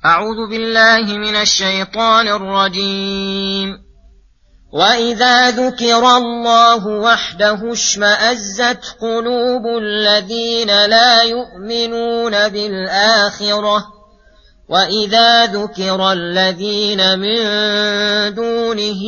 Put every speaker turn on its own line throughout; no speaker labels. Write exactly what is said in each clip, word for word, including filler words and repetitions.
أعوذ بالله من الشيطان الرجيم. وإذا ذكر الله وحده اشمأزت قلوب الذين لا يؤمنون بالآخرة وإذا ذكر الذين من دونه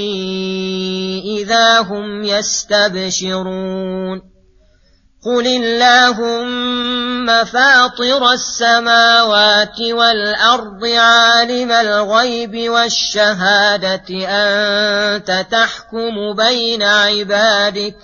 إذا هم يستبشرون. قل اللهم فاطر السماوات والأرض عالم الغيب والشهادة أنت تحكم بين عبادك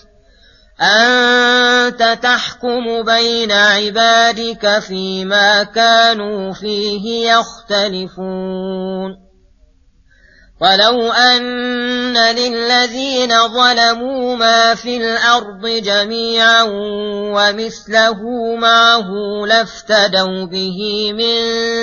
أنت تحكم بين عبادك فيما كانوا فيه يختلفون. ولو أن للذين ظلموا ما في الأرض جميعا ومثله معه لافتدوا به من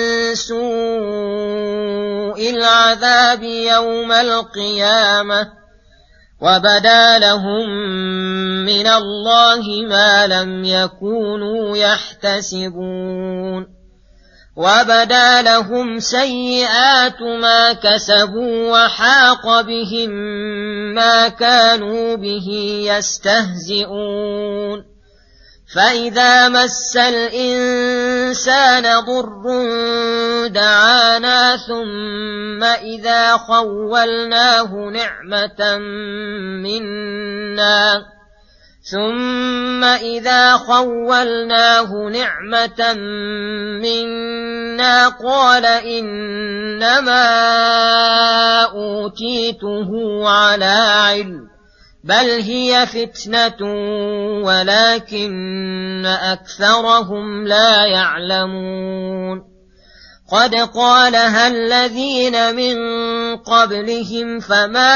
سوء العذاب يوم القيامة وبدا لهم من الله ما لم يكونوا يحتسبون. وبدا لهم سيئات ما كسبوا وحاق بهم ما كانوا به يستهزئون. فإذا مس الإنسان ضر دعانا ثم إذا خولناه نعمة منا ثم إذا خولناه نعمة منا قال إنما أوتيته على علم بل هي فتنة ولكن أكثرهم لا يعلمون. قد قالها الذين من قبلهم فما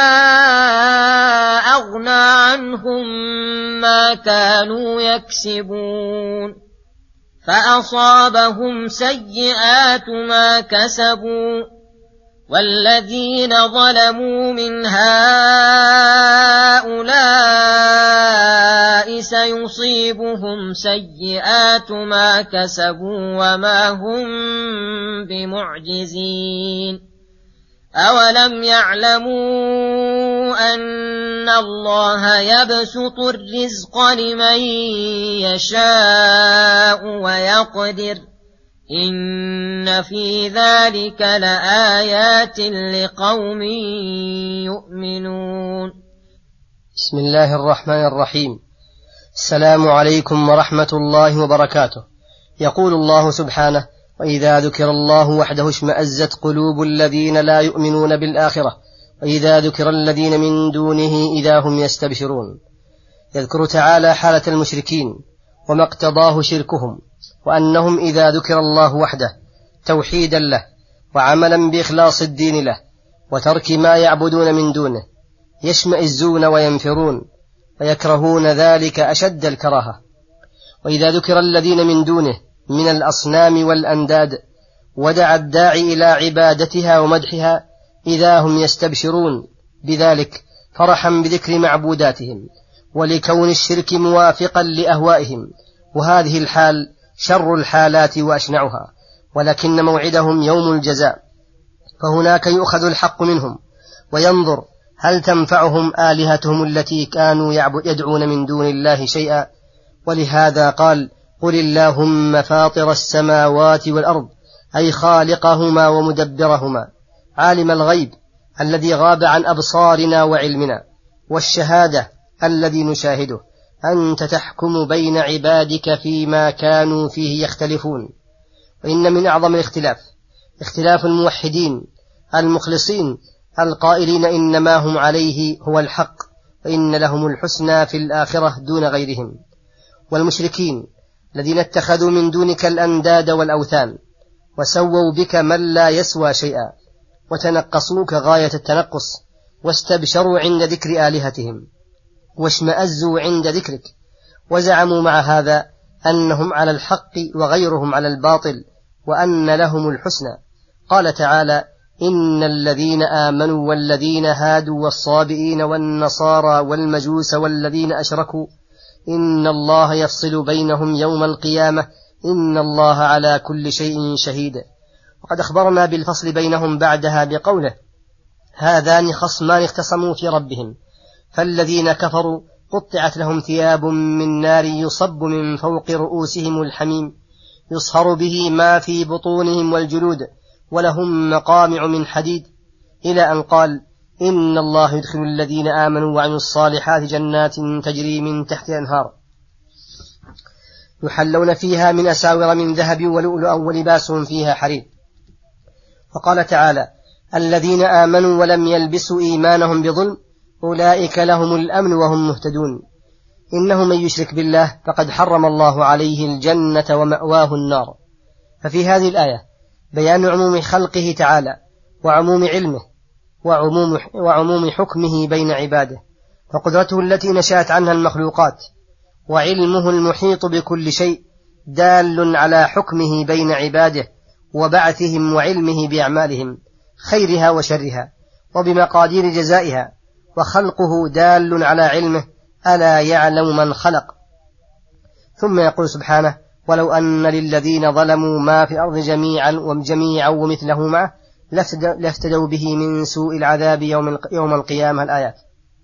أغنى عنهم ما كانوا يكسبون فأصابهم سيئات ما كسبوا والذين ظلموا من هؤلاء سيصيبهم سيئات ما كسبوا وما هم بمعجزين. أولم يعلموا أن الله يبسط الرزق لمن يشاء ويقدر إن في ذلك لآيات لقوم يؤمنون.
بسم الله الرحمن الرحيم. السلام عليكم ورحمة الله وبركاته. يقول الله سبحانه: وإذا ذكر الله وحده اشمأزت قلوب الذين لا يؤمنون بالآخرة وإذا ذكر الذين من دونه إذا هم يستبشرون. يذكر تعالى حالة المشركين وما اقتضاه شركهم، وأنهم إذا ذكر الله وحده توحيدا له وعملا بإخلاص الدين له وترك ما يعبدون من دونه يشمئزون وينفرون ويكرهون ذلك أشد الكراهة. وإذا ذكر الذين من دونه من الأصنام والأنداد ودعا الداعي إلى عبادتها ومدحها إذا هم يستبشرون بذلك فرحا بذكر معبوداتهم ولكون الشرك موافقا لأهوائهم. وهذه الحال شر الحالات وأشنعها، ولكن موعدهم يوم الجزاء، فهناك يؤخذ الحق منهم وينظر هل تنفعهم آلهتهم التي كانوا يدعون من دون الله شيئا. ولهذا قال: قل اللهم فاطر السماوات والأرض، أي خالقهما ومدبرهما، عالم الغيب الذي غاب عن أبصارنا وعلمنا، والشهادة الذي نشاهده، أنت تحكم بين عبادك فيما كانوا فيه يختلفون. وإن من أعظم الاختلاف اختلاف الموحدين المخلصين القائلين إنما هم عليه هو الحق وإن لهم الحسنى في الآخرة دون غيرهم، والمشركين الذين اتخذوا من دونك الأنداد والأوثان وسووا بك من لا يسوى شيئا وتنقصوك غاية التنقص واستبشروا عند ذكر آلهتهم واشمأزوا عند ذكرك، وزعموا مع هذا أنهم على الحق وغيرهم على الباطل وأن لهم الحسنى. قال تعالى: إن الذين آمنوا والذين هادوا والصابئين والنصارى والمجوس والذين أشركوا إن الله يفصل بينهم يوم القيامة إن الله على كل شيء شهيد. وقد أخبرنا بالفصل بينهم بعدها بقوله: هذان خصمان اختصموا في ربهم فالذين كفروا قطعت لهم ثياب من نار يصب من فوق رؤوسهم الحميم يصهر به ما في بطونهم والجلود ولهم مقامع من حديد، إلى أن قال: إن الله يدخل الذين آمنوا وعملوا الصالحات جنات تجري من تحت الأنهار يحلون فيها من أساور من ذهب ولؤلؤا ولباسهم فيها حرير. وقال تعالى: الذين آمنوا ولم يلبسوا إيمانهم بظلم أولئك لهم الأمن وهم مهتدون. إنه من يشرك بالله فقد حرم الله عليه الجنة ومأواه النار. ففي هذه الآية بيان عموم خلقه تعالى وعموم علمه وعموم, وعموم حكمه بين عباده، فقدرته التي نشأت عنها المخلوقات وعلمه المحيط بكل شيء دال على حكمه بين عباده وبعثهم وعلمه بأعمالهم خيرها وشرها وبمقادير جزائها، وخلقه دال على علمه ألا يعلم من خلق. ثم يقول سبحانه: ولو أن للذين ظلموا ما في الأرض جميعا وجميعا ومثله معه لافتدوا به من سوء العذاب يوم يوم القيامة. الآيات.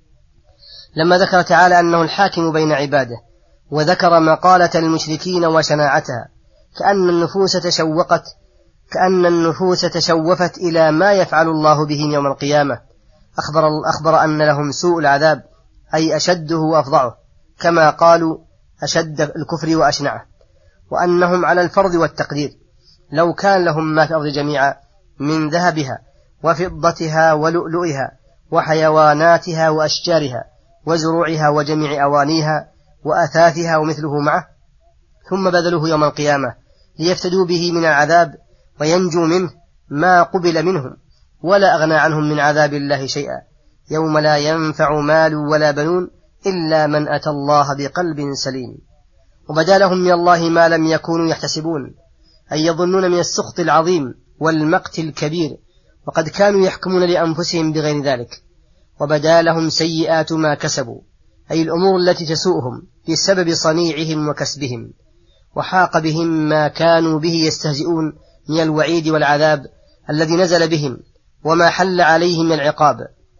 لما ذكر تعالى أنه الحاكم بين عباده وذكر مقالة المشركين وشناعتها كأن النفوس تشوقت كأن النفوس تشوفت إلى ما يفعل الله بهم يوم القيامة، أخبر, أخبر أن لهم سوء العذاب أي أشده وأفظعه، كما قالوا أشد الكفر وأشنعه، وأنهم على الفرض والتقدير لو كان لهم ما في الأرض جميعا من ذهبها وفضتها ولؤلؤها وحيواناتها وأشجارها وزروعها وجميع أوانيها وأثاثها ومثله معه، ثم بذلوه يوم القيامة ليفتدوا به من العذاب وينجوا منه، ما قبل منهم ولا أغنى عنهم من عذاب الله شيئا، يوم لا ينفع مال ولا بنون إلا من أتى الله بقلب سليم. وبدا لهم من الله ما لم يكونوا يحتسبون، أي يظنون من السخط العظيم والمقت الكبير، وقد كانوا يحكمون لأنفسهم بغير ذلك. وبدا لهم سيئات ما كسبوا، أي الأمور التي تسوءهم بسبب صنيعهم وكسبهم، وحاق بهم ما كانوا به يستهزئون من الوعيد والعذاب الذي نزل بهم وما حل عليهم من العقاب.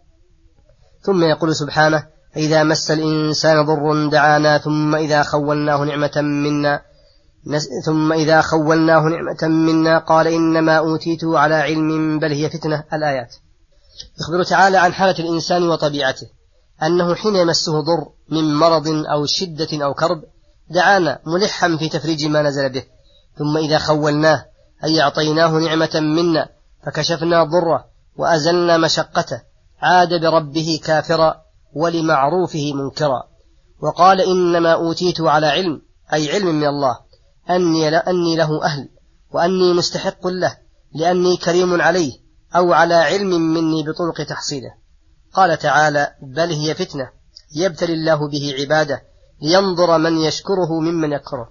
ثم يقول سبحانه: إذا مس الإنسان ضر دعانا ثم إذا خولناه نعمة منا ثم إذا خولناه نعمة منا قال إنما أوتيته على علم بل هي فتنة. الآيات. يخبر تعالى عن حالة الإنسان وطبيعته، أنه حين يمسه ضر من مرض أو شدة أو كرب دعانا ملحا في تفريج ما نزل به، ثم إذا خولناه أي أعطيناه نعمة منا فكشفنا ضره وأزلنا مشقته عاد بربه كافرا ولمعروفه منكرا. وقال إنما أوتيت على علم، أي علم من الله أني, أني له أهل وأني مستحق له لأني كريم عليه، أو على علم مني بطرق تحصيله. قال تعالى: بل هي فتنة يبتلي الله به عباده لينظر من يشكره ممن يكفره،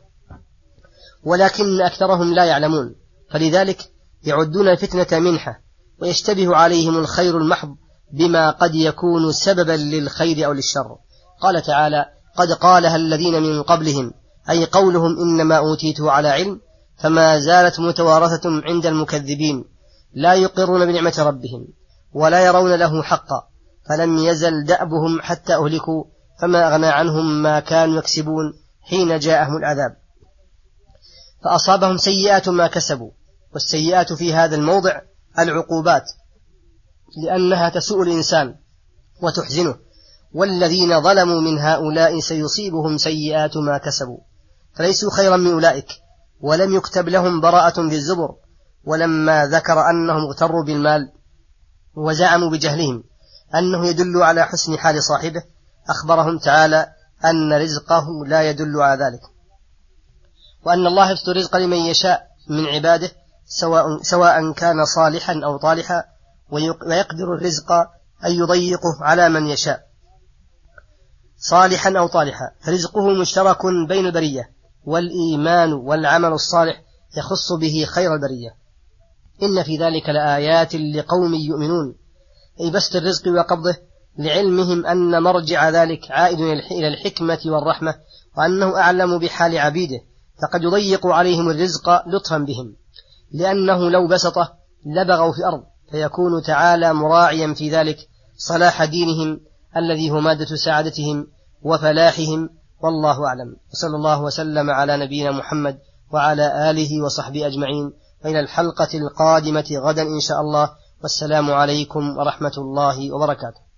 ولكن أكثرهم لا يعلمون، فلذلك يعدون الفتنة منحة ويشتبه عليهم الخير المحض بما قد يكون سببا للخير أو للشر. قال تعالى: قد قالها الذين من قبلهم، أي قولهم إنما أوتيته على علم، فما زالت متوارثة عند المكذبين لا يقرون بنعمة ربهم ولا يرون له حقا، فلم يزل دأبهم حتى أهلكوا، فما أغنى عنهم ما كانوا يكسبون حين جاءهم العذاب، فأصابهم سيئات ما كسبوا. والسيئات في هذا الموضع العقوبات، لأنها تسوء الإنسان وتحزنه، والذين ظلموا من هؤلاء سيصيبهم سيئات ما كسبوا، فليسوا خيرا من أولئك، ولم يكتب لهم براءة في الزبر. ولما ذكر أنهم اغتروا بالمال وزعموا بجهلهم أنه يدل على حسن حال صاحبه، أخبرهم تعالى أن رزقه لا يدل على ذلك، وأن الله يبسط الرزق لمن يشاء من عباده سواء, سواء كان صالحا أو طالحا، ويقدر الرزق أن يضيقه على من يشاء صالحا أو طالحا، فرزقه مشترك بين البرية، والإيمان والعمل الصالح يخص به خير البرية. إن في ذلك لآيات لقوم يؤمنون، أي بسط الرزق وقبضه لعلمهم أن مرجع ذلك عائد إلى الحكمة والرحمة، وأنه أعلم بحال عبيده، فقد يضيق عليهم الرزق لطفا بهم، لأنه لو بسطه لبغوا في الأرض، فيكون تعالى مراعيا في ذلك صلاح دينهم الذي هو مادة سعادتهم وفلاحهم. والله أعلم، وصلى الله وسلم على نبينا محمد وعلى آله وصحبه أجمعين، وإلى الحلقة القادمة غدا إن شاء الله، والسلام عليكم ورحمة الله وبركاته.